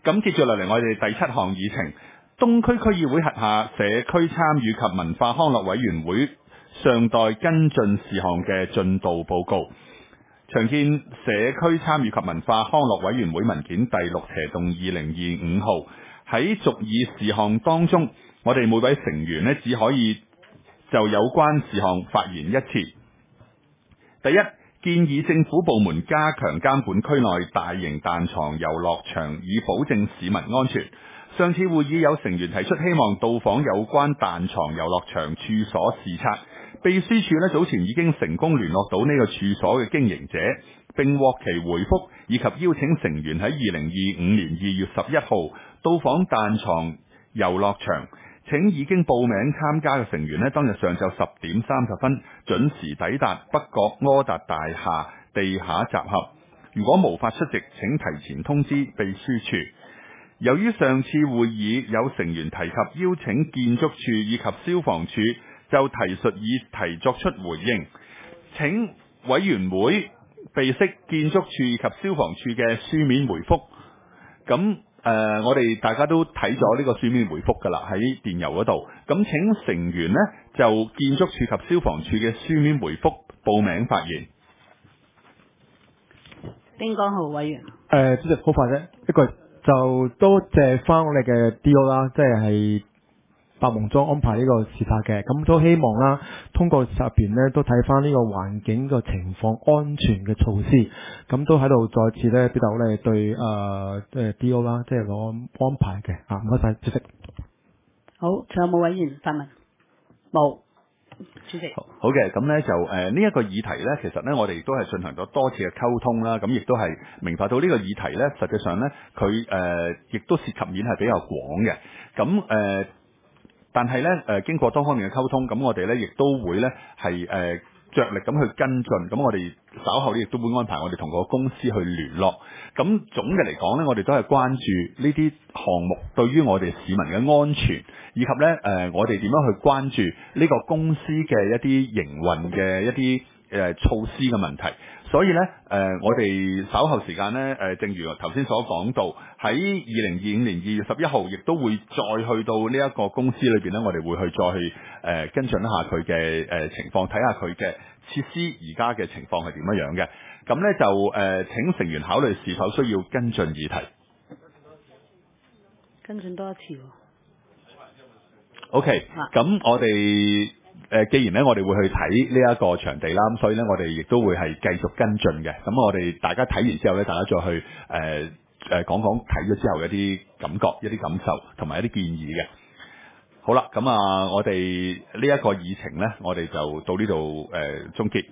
咁接住落嚟，我哋第7項議程，東區區議會轄下社區參與及文化康樂委員會尚待跟進事項嘅進度報告。常見社區參與及文化康樂委員會文件第6/2025號喺逐議事項當中，我哋每位成員呢只可以就有關事項發言一次。第一，建議政府部門加強監管區內大型彈床遊樂場，以保證市民安全。上次會議有成員提出希望到訪有關彈床遊樂場處所視察，秘書處呢早前已經成功聯絡到呢個處所嘅經營者，並獲其回覆，以及邀請成員喺2025年2月11號到訪彈床遊樂場。請已經報名參加嘅成員呢，當日上晝10點30分準時抵達北角柯達大廈地下集合。如果無法出席，請提前通知秘書處。由於上次會議有成員提及邀請建築署以及消防處就提述議題作出回應，請委員會備悉建築署以及消防處嘅書面回覆。咁我哋大家都睇咗呢個書面回覆㗎啦，喺電郵嗰度。咁請成員呢就建築署及消防處嘅書面回覆報名發言。 丁江浩委員。 主席好快啫，一句就多謝翻我哋嘅 D.O. 啦，即係白蒙莊安排呢個視察嘅，咁都希望啦，通過入邊呢都睇翻呢個環境個情況、安全嘅措施，咁都喺度再次咧表達我哋對D.O. 啦，即係個安排嘅啊，唔該晒主席。 好，仲有冇委員發問？冇。主席好嘅，咁呢就呢一個議題呢，其實呢我哋亦都係進行咗多次嘅溝通啦，咁亦都係明白到呢個議題呢，實際上呢佢亦都涉及面係比較廣嘅，咁但係呢經過多方面嘅溝通，咁我哋呢亦都會呢係着力咁去跟進，咁我哋稍後呢亦都會安排我哋同個公司去聯絡。咁總嘅嚟講呢，我哋都係關注呢啲項目對於我哋市民嘅安全，以及呢我哋點樣去關注呢個公司嘅一啲營運嘅一啲措施嘅問題。所以呢我哋稍後時間呢正如頭先所講到，喺2025年2月11號，亦都會再去到呢一個公司裏邊呢，我哋會去再去跟進一下佢嘅情況，睇下佢嘅設施而家嘅情況係點樣嘅。咁呢就請成員考慮是否需要跟進議題。 跟進多一次喎。 OK， 咁我哋既然呢我哋會去睇呢一個場地啦，咁所以呢我哋亦都會係繼續跟進嘅。咁我哋大家睇完之後呢，大家再去講講睇咗之後嘅一啲感覺、一啲感受同埋一啲建議嘅。好啦，咁我哋呢一個議程呢，我哋就到呢度終結。